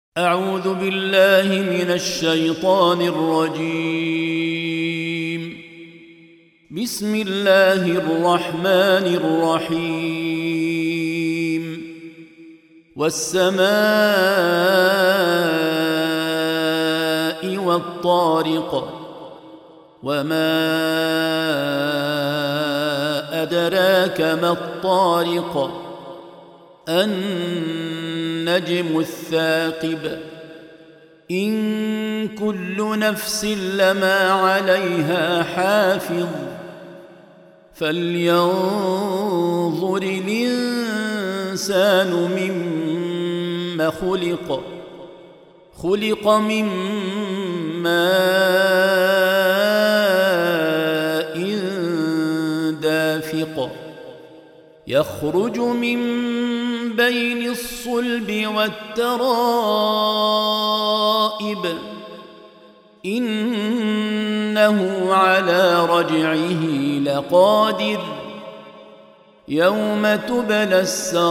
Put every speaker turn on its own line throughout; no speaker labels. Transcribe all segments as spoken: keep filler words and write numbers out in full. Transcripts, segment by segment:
أعوذ بالله من الشيطان الرجيم. بسم الله الرحمن الرحيم. والسماء والطارق وما أدراك ما الطارق النجم الثاقب إن كل نفس لما عليها حافظ فلينظر الإنسان مما خلق خلق من ماء دافق يخرج من بين الصلب والترائب إنه على رجعه لقادر يوم تبلى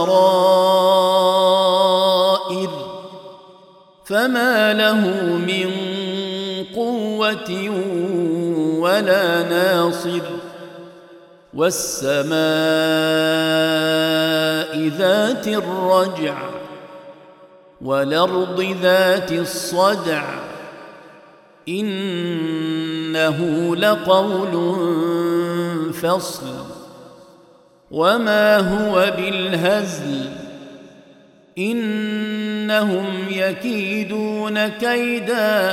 السرائر فما له من قوة ولا ناصر والسماء ذات الرجع والأرض ذات الصدع إنه لقول فصل وما هو بالهزل إنهم يكيدون كيدا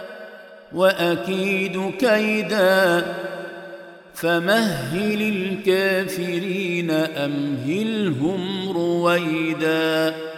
وأكيد كيدا فمهل الكافرين أمهلهم رويدا.